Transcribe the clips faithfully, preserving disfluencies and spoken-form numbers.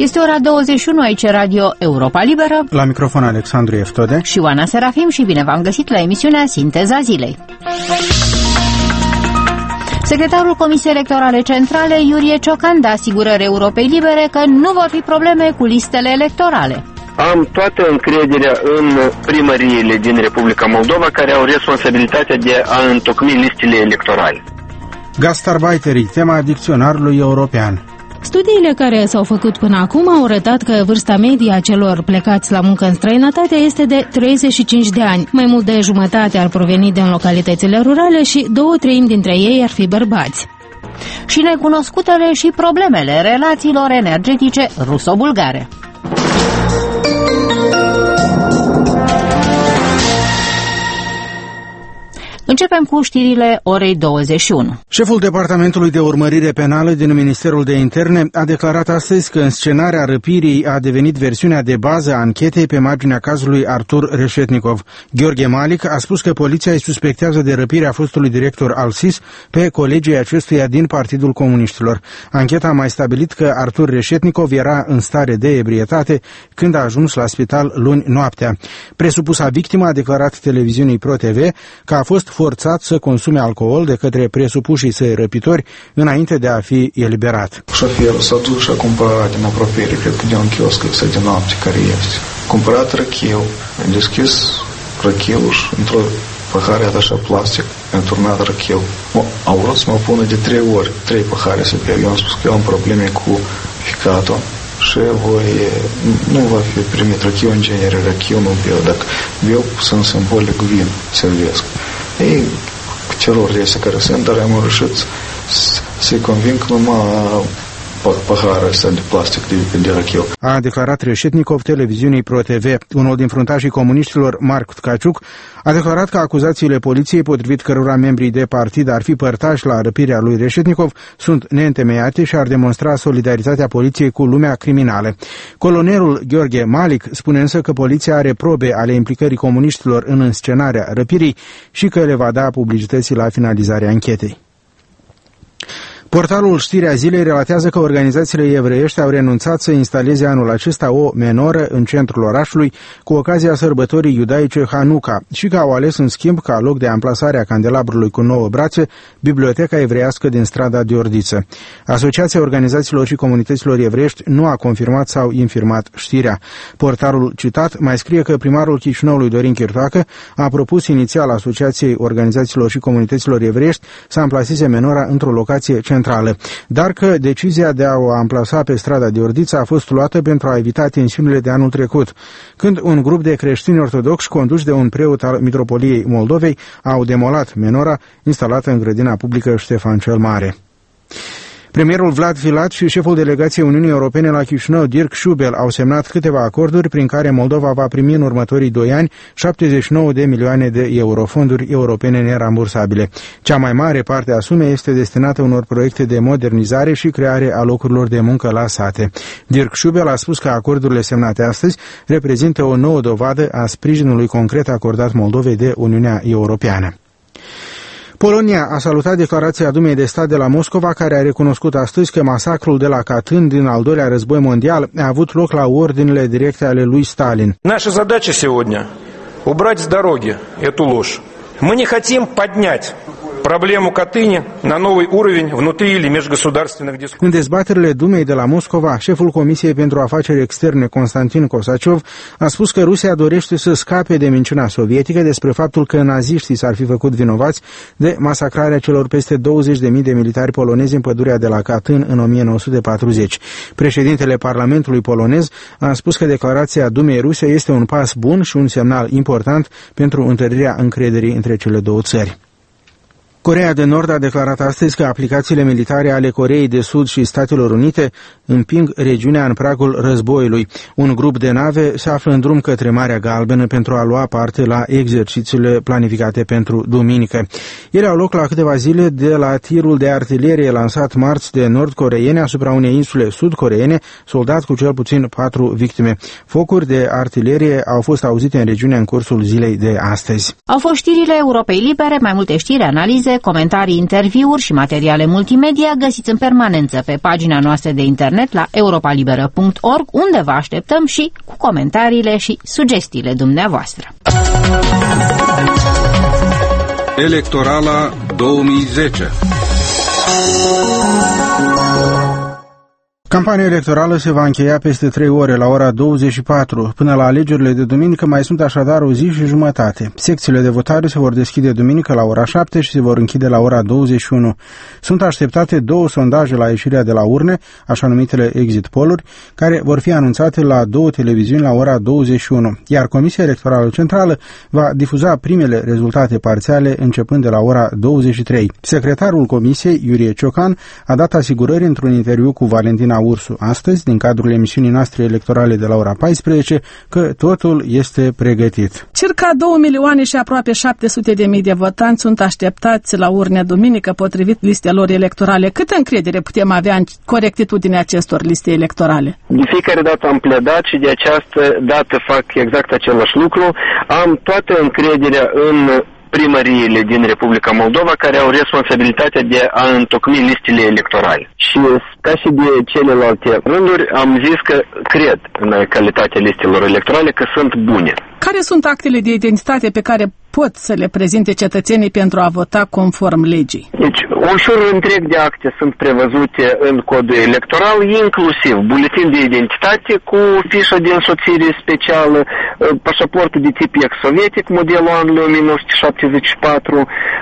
Este ora douăzeci și unu, aici Radio Europa Liberă. La microfon Alexandru Eftode și Oana Serafim și bine v-am găsit la emisiunea Sinteza Zilei. Secretarul Comisiei Electorale Centrale, Iurie Ciocan, dă asigurări Europei Libere că nu vor fi probleme cu listele electorale. Am toată încrederea în primăriile din Republica Moldova care au responsabilitatea de a întocmi listele electorale. Gastarbeiterii, tema dicționarului european. Studiile care s-au făcut până acum au arătat că vârsta medie a celor plecați la muncă în străinătate este de treizeci și cinci de ani. Mai mult de jumătate ar proveni din localitățile rurale și două treimi dintre ei ar fi bărbați. Și necunoscutele și problemele relațiilor energetice ruso-bulgare. Începem cu știrile orei douăzeci și unu. Șeful Departamentului de Urmărire Penală din Ministerul de Interne a declarat astăzi că înscenarea răpirii a devenit versiunea de bază a anchetei pe marginea cazului Artur Reșetnikov. Gheorghe Malic a spus că poliția îi suspectează de răpirea fostului director al S I S pe colegii acestuia din Partidul Comuniștilor. Ancheta a mai stabilit că Artur Reșetnikov era în stare de ebrietate când a ajuns la spital luni noaptea. Presupusa victimă a declarat televiziunii Pro T V că a fost forțat să consume alcool de către presupușii săi răpitori înainte de a fi eliberat. Șoferul s-a dus și a cumpărat din apropiere, cred că de un chiosk ăsta de noapte care este. Cumpărat răcheu, a deschis răcheul și într-o pahare așa plastic, a turnat răcheu. Au vrut să mă pună de trei ori, trei pahare să beau. Eu am spus că eu am probleme cu ficatul și voi, nu va fi primit răcheu în genere, răcheu nu beau. Dacă beau, sunt simbolic vin, servesc. Ei, cu celor este care sunt, dar am reușit să-i conving că numai paharul ăsta de plastic de, de răcheu. A declarat Reșetnikov televiziunii Pro T V. Unul din fruntașii comuniștilor, Marc Tkaciuc, a declarat că acuzațiile poliției, potrivit cărora membrii de partid ar fi părtași la răpirea lui Reșetnikov, sunt neîntemeiate și ar demonstra solidaritatea poliției cu lumea criminală. Colonelul Gheorghe Malic spune însă că poliția are probe ale implicării comuniștilor în înscenarea răpirii și că le va da publicității la finalizarea anchetei. Portalul Știrea Zilei relatează că organizațiile evreiești au renunțat să instaleze anul acesta o menoră în centrul orașului cu ocazia sărbătorii iudaice Hanuca și că au ales în schimb ca loc de amplasare a candelabrului cu nouă brațe Biblioteca Evreiască din strada Diordiță. Asociația Organizațiilor și Comunităților Evreiești nu a confirmat sau infirmat știrea. Portalul citat mai scrie că primarul Chișinăului Dorin Chirtoacă a propus inițial Asociației Organizațiilor și Comunităților Evreiești să amplaseze menora într-o locație centrală, dar că decizia de a o amplasa pe strada Diordiță a fost luată pentru a evita tensiunile de anul trecut, când un grup de creștini ortodoxi conduși de un preot al Mitropoliei Moldovei au demolat menora instalată în grădina publică Ștefan cel Mare. Premierul Vlad Filat și șeful delegației Uniunii Europene la Chișinău, Dirk Schubel, au semnat câteva acorduri prin care Moldova va primi în următorii doi ani șaptezeci și nouă de milioane de euro, fonduri europene nerambursabile. Cea mai mare parte a sumei este destinată unor proiecte de modernizare și creare a locurilor de muncă la sate. Dirk Schubel a spus că acordurile semnate astăzi reprezintă o nouă dovadă a sprijinului concret acordat Moldovei de Uniunea Europeană. Polonia a salutat declarația Dumei de Stat de la Moscova, care a recunoscut astăzi că masacrul de la Katyn din al doilea război mondial a avut loc la ordinele directe ale lui Stalin. Наша задача сегодня убрать с дороги эту ложь. Мы не хотим поднять проблему Катыни на новый уровень внутри или межгосударственных дискуссий. În dezbaterile Dumei de la Moscova, șeful Comisiei pentru Afaceri Externe, Constantin Kosaciov, a spus că Rusia dorește să scape de minciuna sovietică despre faptul că naziștii s-ar fi făcut vinovați de masacrarea celor peste douăzeci de mii de militari polonezi în pădurea de la Katyn în o mie nouă sute patruzeci. Președintele Parlamentului polonez a spus că declarația Dumei Ruse este un pas bun și un semnal important pentru întărirea încrederii între cele două țări. Coreea de Nord a declarat astăzi că aplicațiile militare ale Coreei de Sud și Statelor Unite împing regiunea în pragul războiului. Un grup de nave se află în drum către Marea Galbenă pentru a lua parte la exercițiile planificate pentru duminică. Ele au loc la câteva zile de la tirul de artilerie lansat marți de nord-coreeni asupra unei insule sud-coreene, soldat cu cel puțin patru victime. Focuri de artilerie au fost auzite în regiune în cursul zilei de astăzi. Au fost știrile Europei Libere, mai multe știri, analize date, comentarii, interviuri și materiale multimedia găsiți în permanență pe pagina noastră de internet la europa liberă punct org, unde vă așteptăm și cu comentariile și sugestiile dumneavoastră. Electorala două mii zece. Campania electorală se va încheia peste trei ore, la ora douăzeci și patru. Până la alegerile de duminică mai sunt așadar o zi și jumătate. Secțiile de votare se vor deschide duminică la ora șapte și se vor închide la ora douăzeci și unu. Sunt așteptate două sondaje la ieșirea de la urne, așa numitele exit poll-uri, care vor fi anunțate la două televiziuni la ora douăzeci și unu, iar Comisia Electorală Centrală va difuza primele rezultate parțiale începând de la ora douăzeci și trei. Secretarul Comisiei, Iurie Ciocan, a dat asigurări într-un interviu cu Valentina Ursu astăzi, din cadrul emisiunii noastre electorale de la ora paisprezece, că totul este pregătit. Circa două milioane și aproape șapte sute de mii de votanți sunt așteptați la urne duminică, potrivit listelor electorale. Câtă încredere putem avea în corectitudinea acestor liste electorale? De fiecare dată am pledat și de această dată fac exact același lucru. Am toată încrederea în primăriile din Republica Moldova, care au responsabilitatea de a întocmi listele electorale. Și ca și de celelalte rânduri, am zis că cred în calitatea listelor electorale, că sunt bune. Care sunt actele de identitate pe care pot să le prezinte cetățenii pentru a vota conform legii? Deci, un șur întreg de acte sunt prevăzute în codul electoral, inclusiv buletin de identitate cu fișă de însoțire specială, pașaportul de tip ex-sovietic, modelul anului o mie nouă sute șaptezeci și patru,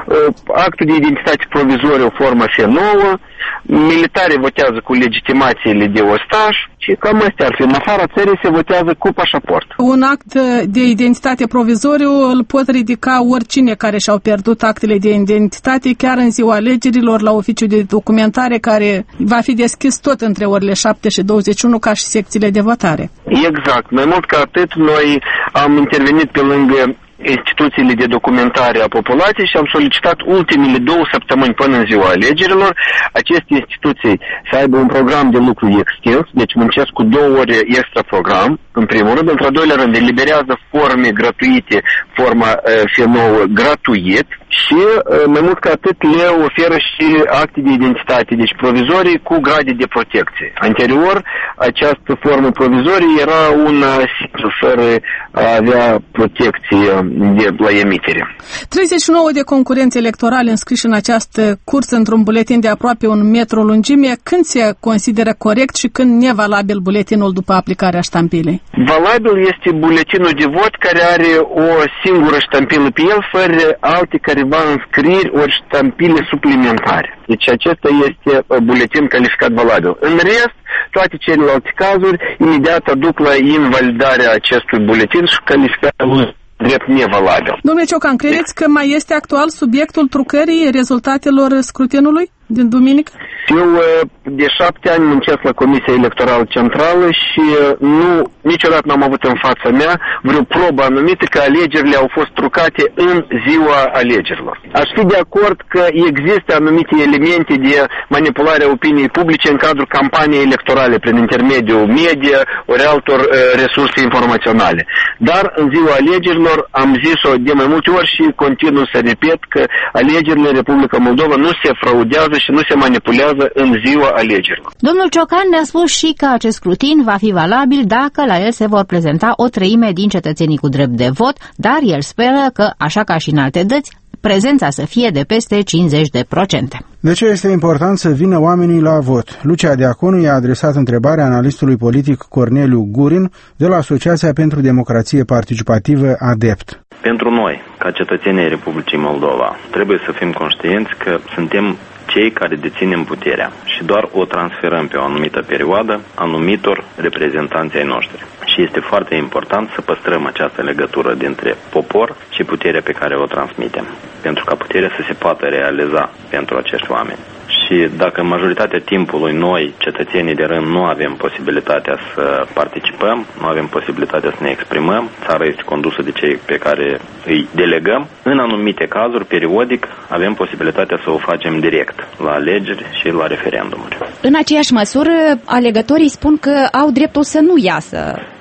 actul de identitate provizoriu, formă F nouă, militarii votează cu legitimațiile de ostaș și cam astea ar fi. În afara țării se votează cu pașaport. Un act de identitate provizoriu îl pot ridica oricine care și-au pierdut actele de identitate chiar în ziua alegerilor la oficiul de documentare, care va fi deschis tot între orele șapte și douăzeci și unu, ca și secțiile de votare. Exact. Mai mult ca atât, noi am intervenit pe lângă instituțiile de documentare a populației și am solicitat ultimele două săptămâni până în ziua alegerilor aceste instituții să aibă un program de lucru extins, deci muncesc cu două ore extra program, în primul rând, într-al doilea rând eliberează forme gratuite, forma F nouă gratuit și mai mult ca atât le oferă și acte de identitate, deci provizorii cu grade de protecție. Anterior, această formă provizorie era una simplă, fără a avea protecție de la emitere. treizeci și nouă de concurenți electorali înscriși în această cursă într-un buletin de aproape un metru lungime. Când se consideră corect și când nevalabil buletinul după aplicarea ștampilei? Valabil este buletinul de vot care are o singură ștampilă pe el, fără alte careva înscrieri ori ștampile suplimentare. Deci acesta este buletin calificat valabil. În rest, toate celelalte cazuri imediat aduc la invalidarea acestui buletin și calificarea drept nevalabil. Domnule Ciocan, credeți că mai este actual subiectul trucării rezultatelor scrutinului din duminică? Eu de șapte ani muncesc la Comisia Electorală Centrală și nu, niciodată n-am avut în fața mea vreo probă anumită că alegerile au fost trucate în ziua alegerilor. Aș fi de acord că există anumite elemente de manipulare a opiniei publice în cadrul campaniei electorale prin intermediul media ori altor uh, resurse informaționale. Dar în ziua alegerilor am zis-o de mai multe ori și continuu să repet că alegerile în Republica Moldova nu se fraudează și nu se manipulează în ziua alegerilor. Domnul Ciocan ne-a spus și că acest scrutin va fi valabil dacă la el se vor prezenta o treime din cetățenii cu drept de vot, dar el speră că, așa ca și în alte dăți, prezența să fie de peste cincizeci de procente. De ce este important să vină oamenii la vot? Lucia Diaconu i-a adresat întrebarea analistului politic Corneliu Gurin de la Asociația pentru Democrație Participativă ADEPT. Pentru noi, ca cetățenii Republicii Moldova, trebuie să fim conștienți că suntem cei care deținem puterea și doar o transferăm pe o anumită perioadă anumitor reprezentanți ai noștri. Și este foarte important să păstrăm această legătură dintre popor și puterea pe care o transmitem, pentru ca puterea să se poată realiza pentru acești oameni. Și dacă majoritatea timpului noi, cetățenii de rând, nu avem posibilitatea să participăm, nu avem posibilitatea să ne exprimăm, țara este condusă de cei pe care îi delegăm, în anumite cazuri, periodic, avem posibilitatea să o facem direct, la alegeri și la referendumuri. În aceeași măsură, alegătorii spun că au dreptul să nu iasă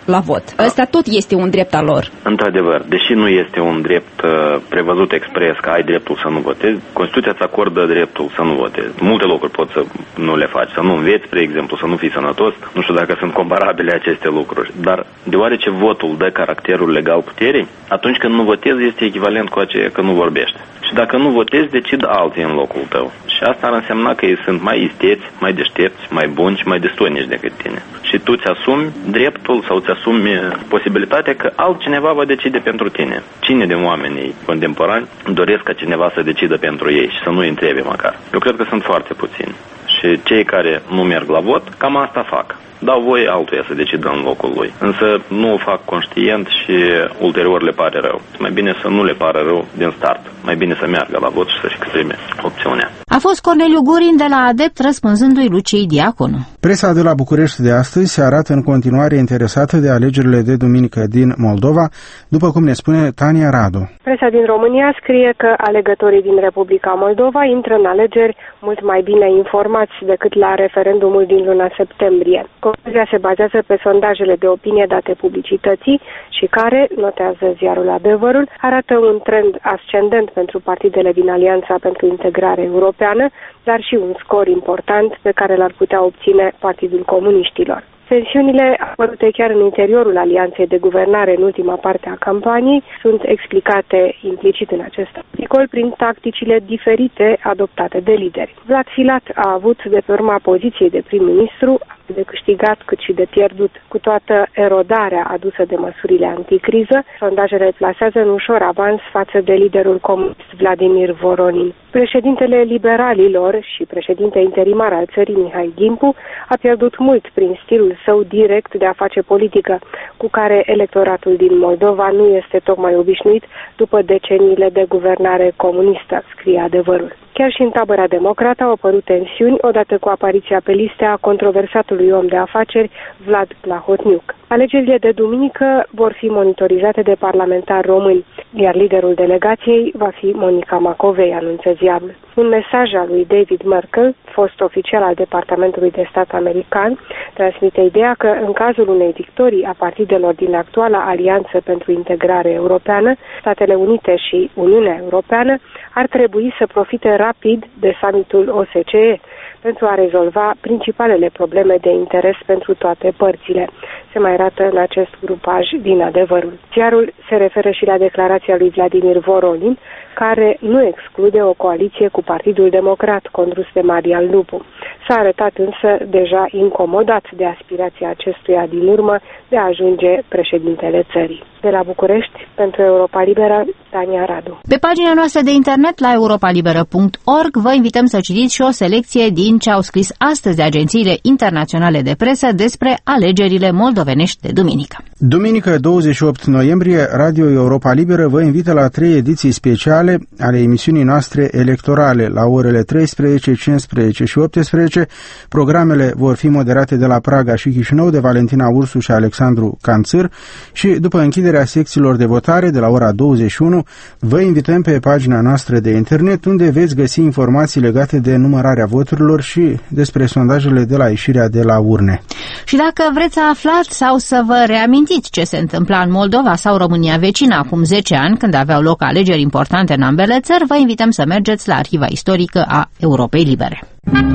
la vot. Ăsta tot este un drept al lor. Într-adevăr, deși nu este un drept uh, prevăzut expres că ai dreptul să nu votezi, Constituția îți acordă dreptul să nu votezi. Multe lucruri poți să nu le faci, să nu înveți, spre exemplu, să nu fii sănătos. Nu știu dacă sunt comparabile aceste lucruri, dar deoarece votul dă caracterul legal puterii, atunci când nu votezi este echivalent cu aceea că nu vorbești. Și dacă nu votezi, decid alții în locul tău. Și asta ar însemna că ei sunt mai isteți, mai deștepți, mai buni și mai destoinici decât tine. Și tu ți asumi dreptul sau ți asumi posibilitatea că altcineva va decide pentru tine. Cine din oamenii contemporani doresc ca cineva să decidă pentru ei și să nu îi întrebe măcar? Eu cred că sunt foarte puțini. Și cei care nu merg la vot, cam asta fac. Dau voie altuia să decidă în locul lui. Însă nu o fac conștient și ulterior le pare rău. Mai bine să nu le pară rău din start. Mai bine să meargă la vot și să-și exprime opțiunea. A fost Corneliu Gurin de la Adept răspunzându-i Luciei Diaconu. Presa de la București de astăzi se arată în continuare interesată de alegerile de duminică din Moldova, după cum ne spune Tania Radu. Presa din România scrie că alegătorii din Republica Moldova intră în alegeri mult mai bine informați decât la referendumul din luna septembrie. Concluzia se bazează pe sondajele de opinie date publicității și care, notează ziarul Adevărul, arată un trend ascendent pentru partidele din Alianța pentru Integrare Europeană, dar și un scor important pe care l-ar putea obține Partidul Comuniștilor. Tensiunile apărute chiar în interiorul alianței de guvernare în ultima parte a campaniei sunt explicate implicit în acest articol prin tacticile diferite adoptate de lideri. Vlad Filat a avut de pe urma poziției de prim-ministru de câștigat cât și de pierdut. Cu toată erodarea adusă de măsurile anticriză, sondajele plasează în ușor avans față de liderul comunist Vladimir Voronin. Președintele liberalilor și președinte interimar al țării Mihai Gimpu a pierdut mult prin stilul său direct de a face politică, cu care electoratul din Moldova nu este tocmai obișnuit după deceniile de guvernare comunistă, scrie Adevărul. Chiar și în tabăra democrată au apărut tensiuni odată cu apariția pe liste a controversatului om de afaceri Vlad Plahotniuc. Alegerile de duminică vor fi monitorizate de parlamentari români, iar liderul delegației va fi Monica Macovei, anunță ziarul. Un mesaj al lui David Merkel, fost oficial al Departamentului de Stat american, transmite ideea că în cazul unei victorii a partidelor din actuala Alianță pentru Integrare Europeană, Statele Unite și Uniunea Europeană ar trebui să profite rapid de summitul O S C E pentru a rezolva principalele probleme de interes pentru toate părțile. Se mai arată în acest grupaj din Adevărul. Ziarul se referă și la declarația lui Vladimir Voronin, care nu exclude o coaliție cu Partidul Democrat condus de Marian Lupu. S-a arătat însă deja incomodat de aspirația acestuia din urmă de a ajunge președintele țării. De la București, pentru Europa Liberă, Tania Radu. Pe pagina noastră de internet la europa liberă punct org vă invităm să citiți și o selecție din ce au scris astăzi agențiile internaționale de presă despre alegerile moldovenești de duminică. Duminică douăzeci și opt noiembrie, Radio Europa Liberă vă invită la trei ediții speciale ale emisiunii noastre electorale la orele treisprezece, cincisprezece și optsprezece. Programele vor fi moderate de la Praga și Chișinău de Valentina Ursu și Alexandru Canțâr și după închiderea secțiilor de votare de la ora douăzeci și unu, vă invităm pe pagina noastră de internet unde veți găsi informații legate de numărarea voturilor și despre sondajele de la ieșirea de la urne. Și dacă vreți să aflați sau să vă reamintiți ce se întâmpla în Moldova sau România vecină acum zece ani, când aveau loc alegeri importante în ambele țări, vă invităm să mergeți la Arhiva Istorică a Europei Libere.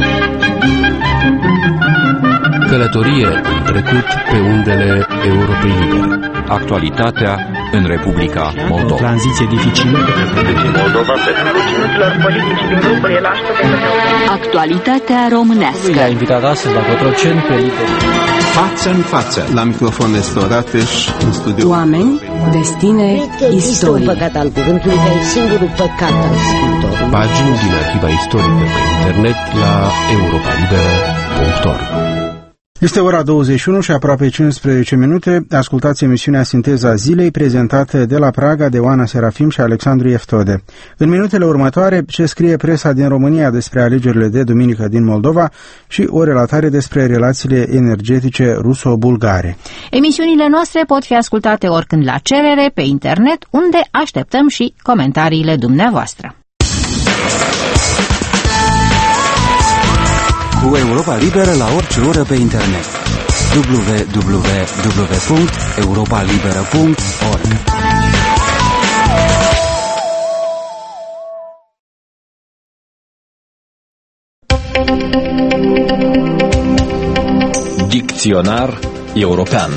Călătorie în trecut pe undele Europei Libere. Actualitatea în Republica Moldova. O tranziție dificilă. Actualitatea românească. I-a invitat astăzi la Cotroceni pe liber. Față în față. La microfon este Orateș, în studio. Oameni, destine, istorie. Un păcat al cuvântului, că e singurul păcat al scriitorului. Pagini din Arhiva Istorică pe internet la europa liberă punct org. Este ora douăzeci și unu și aproape cincisprezece minute. Ascultați emisiunea Sinteza Zilei, prezentată de la Praga de Oana Serafim și Alexandru Eftode. În minutele următoare, ce scrie presa din România despre alegerile de duminică din Moldova și o relatare despre relațiile energetice ruso-bulgare. Emisiunile noastre pot fi ascultate oricând la cerere pe internet, unde așteptăm și comentariile dumneavoastră. Cu Europa Liberă la orice oră pe internet. w w w punct europa liberă punct org. Dicționar european.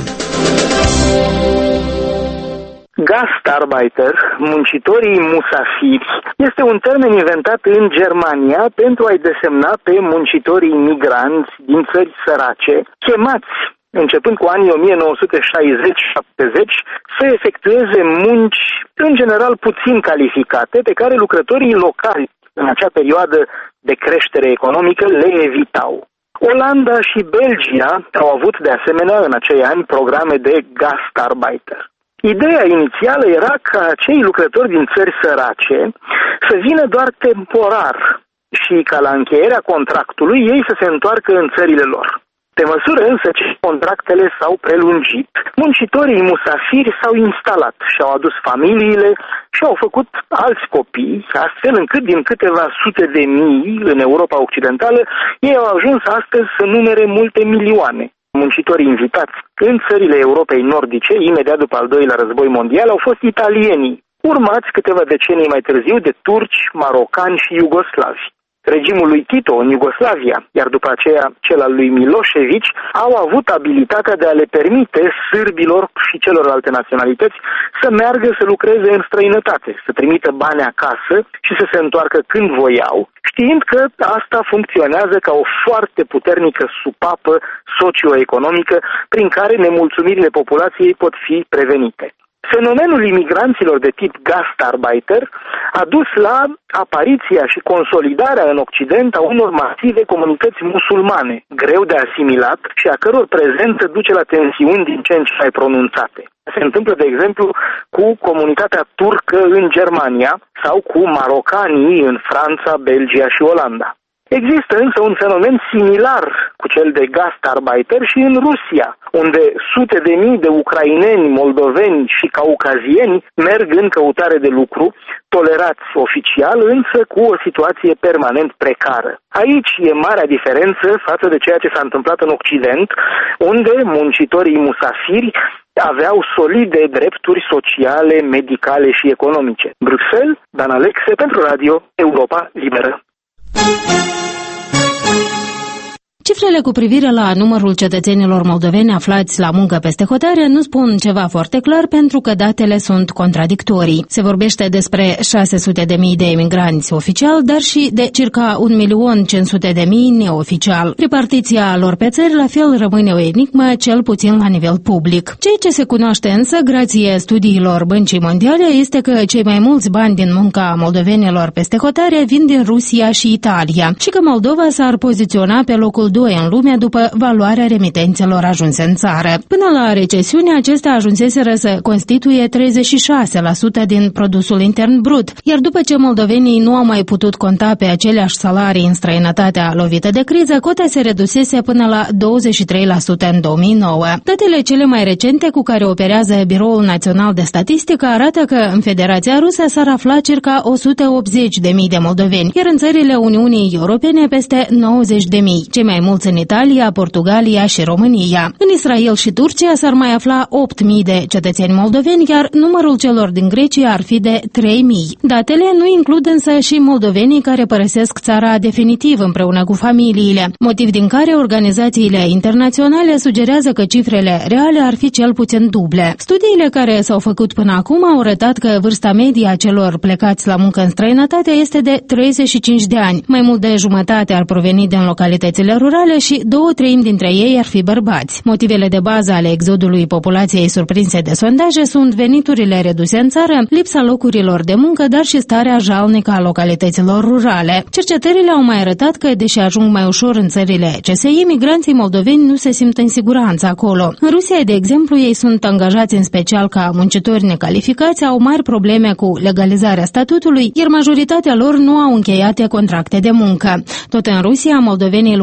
Gastarbeiter, muncitorii musafiri, este un termen inventat în Germania pentru a-i desemna pe muncitorii imigranți din țări sărace, chemați, începând cu anii o mie nouă sute șaizeci șaptezeci, să efectueze munci, în general puțin calificate, pe care lucrătorii locali, în acea perioadă de creștere economică, le evitau. Olanda și Belgia au avut de asemenea în acei ani programe de Gastarbeiter. Ideea inițială era ca acei lucrători din țări sărace să vină doar temporar și ca la încheierea contractului ei să se întoarcă în țările lor. Pe măsură însă ce contractele s-au prelungit, muncitorii musafiri s-au instalat și-au adus familiile și au făcut alți copii, astfel încât din câteva sute de mii în Europa Occidentală, ei au ajuns astăzi să numere multe milioane. Muncitorii invitați în țările Europei nordice, imediat după al doilea război mondial, au fost italienii, urmați câteva decenii mai târziu de turci, marocani și iugoslavi. Regimul lui Tito în Iugoslavia, iar după aceea cel al lui Milosevic, au avut abilitatea de a le permite sârbilor și celorlalte naționalități să meargă să lucreze în străinătate, să trimită bani acasă și să se întoarcă când voiau, știind că asta funcționează ca o foarte puternică supapă socioeconomică prin care nemulțumirile populației pot fi prevenite. Fenomenul imigranților de tip Gastarbeiter a dus la apariția și consolidarea în Occident a unor masive comunități musulmane, greu de asimilat și a căror prezență duce la tensiuni din ce în ce mai pronunțate. Se întâmplă, de exemplu, cu comunitatea turcă în Germania sau cu marocanii în Franța, Belgia și Olanda. Există însă un fenomen similar cu cel de Gastarbeiter și în Rusia, unde sute de mii de ucraineni, moldoveni și caucazieni merg în căutare de lucru, tolerați oficial, însă cu o situație permanent precară. Aici e marea diferență față de ceea ce s-a întâmplat în Occident, unde muncitorii musafiri aveau solide drepturi sociale, medicale și economice. Bruxelles, Dan Alexe pentru Radio Europa Liberă. Cifrele cu privire la numărul cetățenilor moldoveni aflați la muncă peste hotare nu spun ceva foarte clar pentru că datele sunt contradictorii. Se vorbește despre șase sute de mii de emigranți oficial, dar și de circa un milion cinci sute de mii neoficial. Repartiția lor pe țări la fel rămâne o enigmă, cel puțin la nivel public. Ceea ce se cunoaște însă, grație studiilor Băncii Mondiale, este că cei mai mulți bani din munca moldovenilor peste hotare vin din Rusia și Italia și că Moldova s-ar poziționa pe locul doi în lume după valoarea remitențelor ajunse în țară. Până la recesiune, acestea ajunseseră să constituie treizeci și șase la sută din produsul intern brut, iar după ce moldovenii nu au mai putut conta pe aceleași salarii în străinătatea lovită de criză, cota se redusese până la douăzeci și trei la sută în două mii nouă. Datele cele mai recente cu care operează Biroul Național de Statistică arată că în Federația Rusă s-ar afla circa o sută optzeci de mii de moldoveni, iar în țările Uniunii Europene peste nouăzeci de mii, cei mai mulți în Italia, Portugalia și România. În Israel și Turcia s-ar mai afla opt mii de cetățeni moldoveni, iar numărul celor din Grecia ar fi de trei mii. Datele nu includ însă și moldovenii care părăsesc țara definitiv împreună cu familiile, motiv din care organizațiile internaționale sugerează că cifrele reale ar fi cel puțin duble. Studiile care s-au făcut până acum au arătat că vârsta medie a celor plecați la muncă în străinătate este de treizeci și cinci de ani. Mai mult de jumătate ar proveni din localitățile rurale și două treimi dintre ei ar fi bărbați. Motivele de bază ale exodului populației surprinse de sondaje sunt veniturile reduse în țară, lipsa locurilor de muncă, dar și starea jalnică a localităților rurale. Cercetările au mai arătat că, deși ajung mai ușor în țările C S I, migranții moldoveni nu se simt în siguranță acolo. În Rusia, de exemplu, ei sunt angajați în special ca muncitori necalificați, au mari probleme cu legalizarea statutului, iar majoritatea lor nu au încheiate contracte de muncă. Tot în Rusia, moldovenii lucrează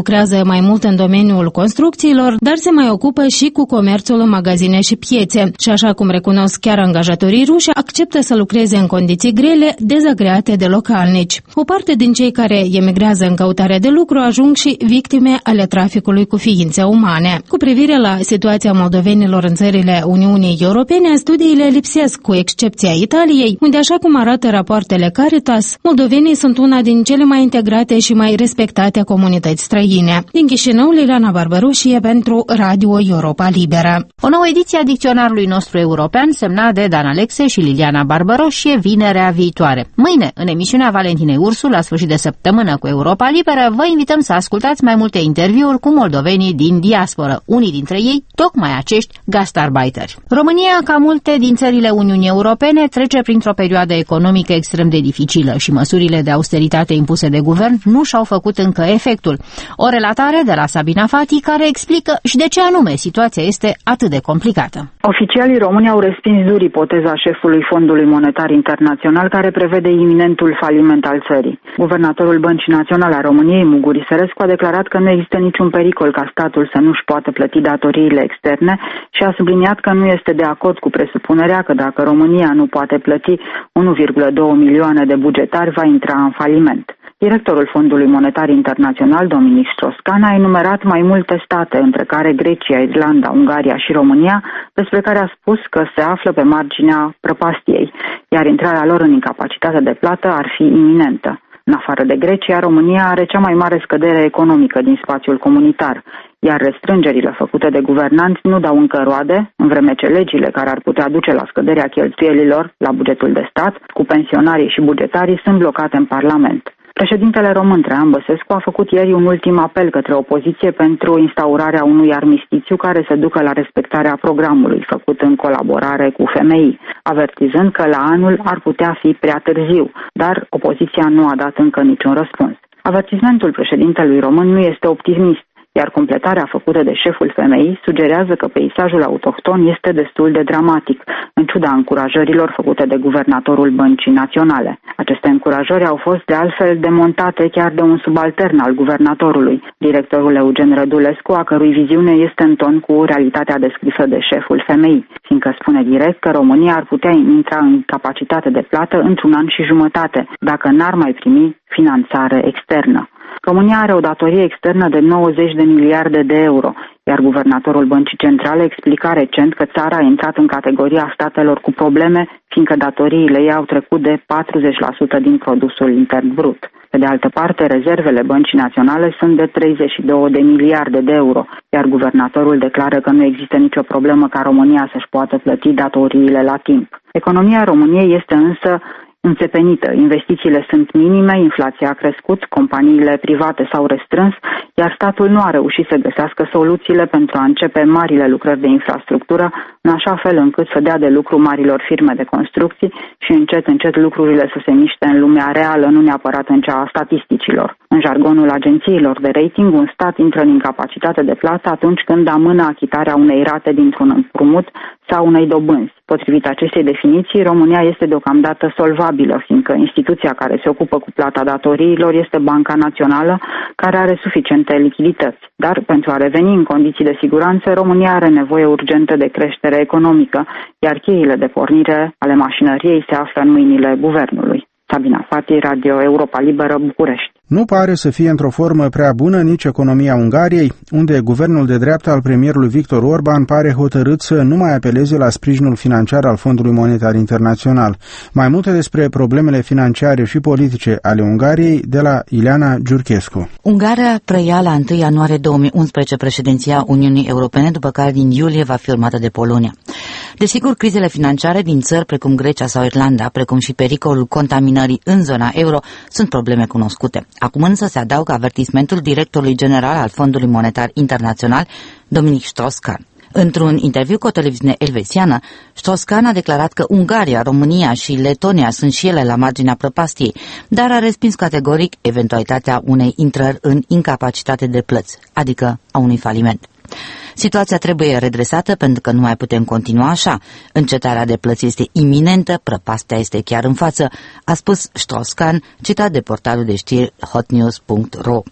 mai mult în domeniul construcțiilor, dar se mai ocupă și cu comerțul în magazine și piețe. Și așa cum recunosc chiar angajatorii ruși, acceptă să lucreze în condiții grele, dezagreate de localnici. O parte din cei care emigrează în căutare de lucru ajung și victime ale traficului cu ființe umane. Cu privire la situația moldovenilor în țările Uniunii Europene, studiile lipsesc, cu excepția Italiei, unde, așa cum arată rapoartele Caritas, moldovenii sunt una din cele mai integrate și mai respectate comunități străine. Din Chișinău, Liliana Barbaroșie pentru Radio Europa Liberă. O nouă ediție a dicționarului nostru european, semnat de Dan Alexe și Liliana Barbaroșie, vinerea viitoare. Mâine, în emisiunea Valentinei Ursu, la sfârșit de săptămână cu Europa Liberă, vă invităm să ascultați mai multe interviuri cu moldovenii din diasporă, unii dintre ei tocmai acești gastarbeiteri. România, ca multe din țările Uniunii Europene, trece printr-o perioadă economică extrem de dificilă și măsurile de austeritate impuse de guvern nu și-au făcut încă efectul. O relatare de la Sabina Fati care explică și de ce anume situația este atât de complicată. Oficialii români au respins dur ipoteza șefului Fondului Monetar Internațional care prevede iminentul faliment al țării. Guvernatorul Băncii Naționale a României, Muguri Sărescu, a declarat că nu există niciun pericol ca statul să nu-și poată plăti datoriile externe și a subliniat că nu este de acord cu presupunerea că dacă România nu poate plăti unu virgulă doi milioane de bugetari, va intra în faliment. Directorul Fondului Monetar Internațional, Dominic Strauss-Kahn, a enumerat mai multe state, între care Grecia, Irlanda, Ungaria și România, despre care a spus că se află pe marginea prăpastiei, iar intrarea lor în incapacitate de plată ar fi iminentă. În afară de Grecia, România are cea mai mare scădere economică din spațiul comunitar, iar restrângerile făcute de guvernanți nu dau încă roade, în vreme ce legile care ar putea duce la scăderea cheltuielilor la bugetul de stat, cu pensionarii și bugetarii, sunt blocate în Parlament. Președintele român Traian Băsescu a făcut ieri un ultim apel către opoziție pentru instaurarea unui armistițiu care să ducă la respectarea programului făcut în colaborare cu F M I, avertizând că la anul ar putea fi prea târziu, dar opoziția nu a dat încă niciun răspuns. Avertizmentul președintelui român nu este optimist, iar completarea făcută de șeful F M I sugerează că peisajul autohton este destul de dramatic, în ciuda încurajărilor făcute de guvernatorul Băncii Naționale. Aceste încurajări au fost de altfel demontate chiar de un subaltern al guvernatorului, directorul Eugen Rădulescu, a cărui viziune este în ton cu realitatea descrisă de șeful F M I, fiindcă spune direct că România ar putea intra în capacitate de plată într-un an și jumătate, dacă n-ar mai primi finanțare externă. România are o datorie externă de nouăzeci de miliarde de euro, iar guvernatorul Băncii Centrale explica recent că țara a intrat în categoria statelor cu probleme, fiindcă datoriile ei au trecut de patruzeci la sută din produsul intern brut. Pe de altă parte, rezervele Băncii Naționale sunt de treizeci și două de miliarde de euro, iar guvernatorul declară că nu există nicio problemă ca România să-și poată plăti datoriile la timp. Economia României este însă înțepenită, investițiile sunt minime, inflația a crescut, companiile private s-au restrâns, iar statul nu a reușit să găsească soluțiile pentru a începe marile lucrări de infrastructură, în așa fel încât să dea de lucru marilor firme de construcții și încet, încet lucrurile să se miște în lumea reală, nu neapărat în cea a statisticilor. În jargonul agențiilor de rating, un stat intră în incapacitate de plată atunci când amână achitarea unei rate dintr-un împrumut sau unei dobânzi. Potrivit acestei definiții, România este deocamdată solvabilă, fiindcă instituția care se ocupă cu plata datoriilor este Banca Națională, care are suficiente lichidități. Dar, pentru a reveni în condiții de siguranță, România are nevoie urgentă de creștere economică, iar cheile de pornire ale mașinăriei se află în mâinile guvernului. Sabina Fati, Radio Europa Liberă, București. Nu pare să fie într-o formă prea bună nici economia Ungariei, unde guvernul de dreapta al premierului Viktor Orban pare hotărât să nu mai apeleze la sprijinul financiar al Fondului Monetar Internațional. Mai multe despre problemele financiare și politice ale Ungariei de la Ileana Giurchescu. Ungaria preia la întâi ianuarie două mii unsprezece președinția Uniunii Europene, după care din iulie va fi urmată de Polonia. Desigur, crizele financiare din țări precum Grecia sau Irlanda, precum și pericolul contaminării în zona euro, sunt probleme cunoscute. Acum însă se adaugă avertismentul directorului general al Fondului Monetar Internațional, Dominic Strauss-Kahn. Într-un interviu cu o televiziune elvețiană, Strauss-Kahn a declarat că Ungaria, România și Letonia sunt și ele la marginea prăpastiei, dar a respins categoric eventualitatea unei intrări în incapacitate de plăți, adică a unui faliment. Situația trebuie redresată pentru că nu mai putem continua așa. Încetarea de plăți este iminentă, prăpastia este chiar în față, a spus Strauss-Kahn, citat de portalul de știri hotnews punct ro.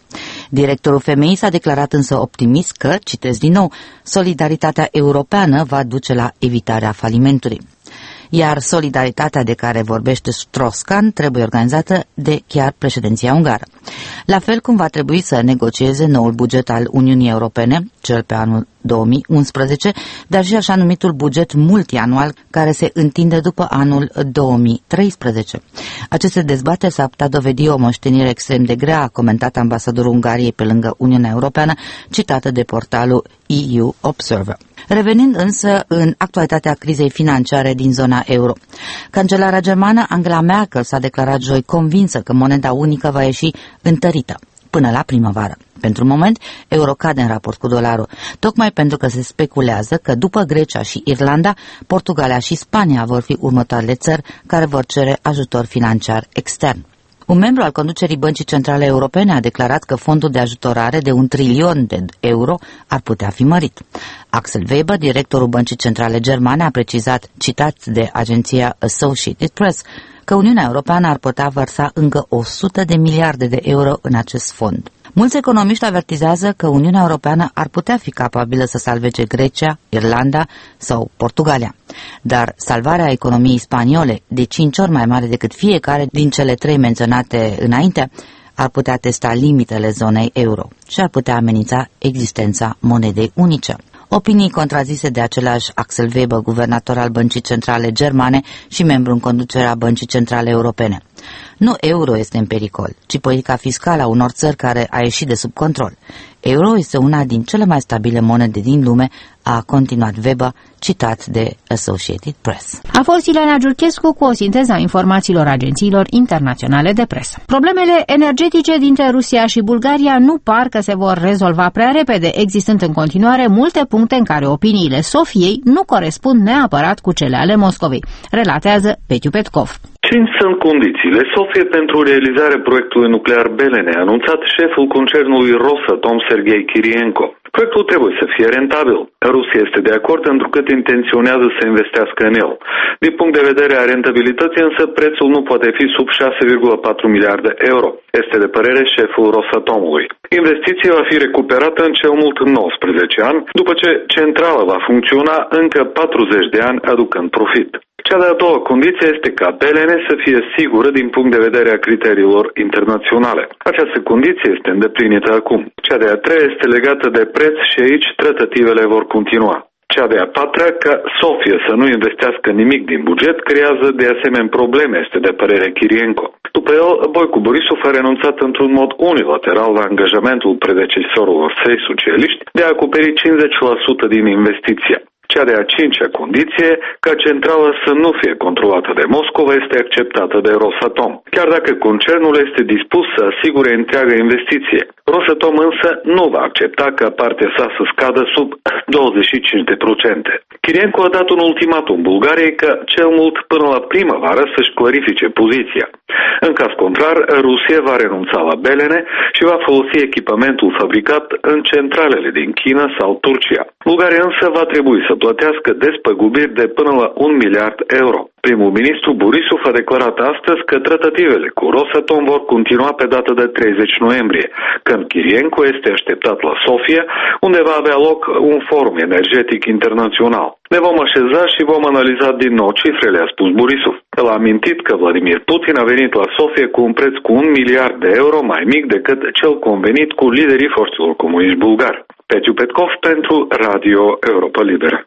Directorul femeii s-a declarat însă optimist că, citesc din nou, solidaritatea europeană va duce la evitarea falimentului. Iar solidaritatea de care vorbește Strauss-Kahn trebuie organizată de chiar președinția ungară. La fel cum va trebui să negocieze noul buget al Uniunii Europene, cel pe anul două mii unsprezece, dar și așa numitul buget multianual care se întinde după anul două mii treisprezece. Aceste dezbateri s-ar putea dovedi o moștenire extrem de grea, a comentat ambasadorul Ungariei pe lângă Uniunea Europeană, citată de portalul E U Observer. Revenind însă în actualitatea crizei financiare din zona euro. Cancelara germană Angela Merkel s-a declarat joi convinsă că moneda unică va ieși întărită până la primăvară. Pentru moment, euro cade în raport cu dolarul, tocmai pentru că se speculează că după Grecia și Irlanda, Portugalia și Spania vor fi următoarele țări care vor cere ajutor financiar extern. Un membru al conducerii Băncii Centrale Europene a declarat că fondul de ajutorare de un trilion de euro ar putea fi mărit. Axel Weber, directorul Băncii Centrale Germane, a precizat, citat de agenția Associated Press, că Uniunea Europeană ar putea vărsa încă o sută de miliarde de euro în acest fond. Mulți economiști avertizează că Uniunea Europeană ar putea fi capabilă să salvege Grecia, Irlanda sau Portugalia. Dar salvarea economiei spaniole, de cinci ori mai mare decât fiecare din cele trei menționate înainte, ar putea testa limitele zonei euro și ar putea amenința existența monedei unice. Opinii contrazise de același Axel Weber, guvernator al Băncii Centrale Germane și membru în conducerea Băncii Centrale Europene. Nu euro este în pericol, ci politica fiscală a unor țări care a ieșit de sub control. Euro este una din cele mai stabile monede din lume, a continuat Weber, citat de Associated Press. A fost Ileana Giurchescu cu o sinteză a informațiilor agențiilor internaționale de presă. Problemele energetice dintre Rusia și Bulgaria nu par că se vor rezolva prea repede, existând în continuare multe puncte în care opiniile Sofiei nu corespund neapărat cu cele ale Moscovei, relatează Petiu Petkov. Cinci sunt condițiile Sofie pentru realizarea proiectului nuclear Belene, a anunțat șeful concernului Rosatom Sergei Kirienko. Proiectul trebuie să fie rentabil. Rusia este de acord întrucât intenționează să investească în el. Din punct de vedere a rentabilității, însă, prețul nu poate fi sub șase virgulă patru miliarde euro. Este de părere șeful Rosatomului. Investiția va fi recuperată în cel mult nouăsprezece ani, după ce centrala va funcționa încă patruzeci de ani aducând profit. Cea de-a doua condiție este ca Belene să fie sigură din punct de vedere a criteriilor internaționale. Această condiție este îndeplinită acum. Cea de-a treia este legată de preț și aici tratativele vor continua. Cea de-a patra, ca Sofia să nu investească nimic din buget, creează de asemenea probleme, este de părere Kirienko. După el, Boicu Borisov a renunțat într-un mod unilateral la angajamentul predecesorilor săi socialiști de a acoperi cincizeci la sută din investiția. Cea de-a cincea condiție, ca centrala să nu fie controlată de Moscova, este acceptată de Rosatom, chiar dacă concernul este dispus să asigure întreaga investiție. Rosatom însă nu va accepta ca partea sa să scadă sub douăzeci și cinci de procente. Kirienko a dat un ultimatum Bulgariei că cel mult până la primăvară să-și clarifice poziția. În caz contrar, Rusia va renunța la Belene și va folosi echipamentul fabricat în centralele din China sau Turcia. Bulgaria însă va trebui să plătească despăgubiri de până la un miliard euro. Primul ministru Borisov a declarat astăzi că tratativele cu Rosatom vor continua pe data de treizeci noiembrie, când Kirienko este așteptat la Sofia, unde va avea loc un forum energetic internațional. Ne vom așeza și vom analiza din nou cifrele, a spus Borisov. El a amintit că Vladimir Putin a venit la Sofia cu un preț cu un miliard de euro mai mic decât cel convenit cu liderii forțelor comuniști bulgari. Petiu Petkov pentru Radio Europa Liberă.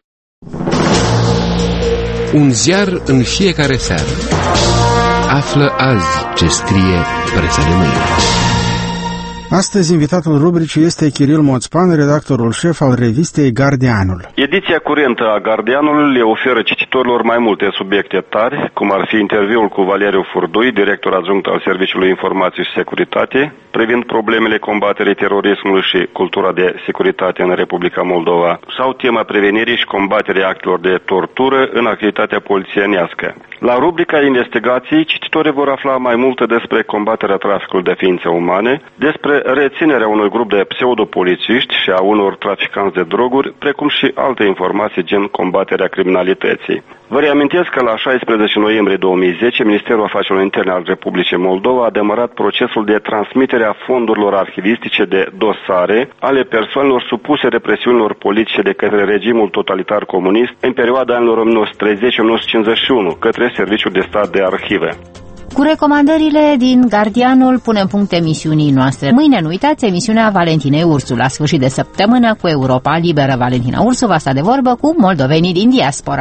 Un ziar în fiecare seară. Află azi ce scrie presa de mâine. Astăzi, invitatul rubricii este Chiril Moțpan, redactorul șef al revistei Gardianul. Ediția curentă a Gardianului le oferă cititorilor mai multe subiecte tari, cum ar fi interviul cu Valeriu Furdui, director adjunct al Serviciului Informații și Securitate, privind problemele combaterii terorismului și cultura de securitate în Republica Moldova, sau tema prevenirii și combaterii actelor de tortură în activitatea polițienească. La rubrica investigații, cititorii vor afla mai multe despre combaterea traficului de ființe umane, despre reținerea unui grup de pseudopolițiști și a unor traficanți de droguri, precum și alte informații gen combaterea criminalității. Vă reamintesc că la șaisprezece noiembrie două mii zece, Ministerul Afacerilor Interne al Republicii Moldova a demarat procesul de transmitere a fondurilor arhivistice de dosare ale persoanelor supuse represiunilor politice de către regimul totalitar comunist în perioada anilor o mie nouă sute treizeci - o mie nouă sute cincizeci și unu către Serviciul de Stat de Arhive. Cu recomandările din Guardianul punem punct emisiunii noastre. Mâine nu uitați emisiunea Valentinei Ursu. La sfârșit de săptămână cu Europa Liberă, Valentina Ursu va sta de vorbă cu moldovenii din diaspora.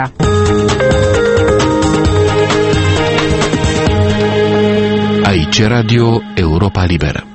Aici Radio Europa Liberă.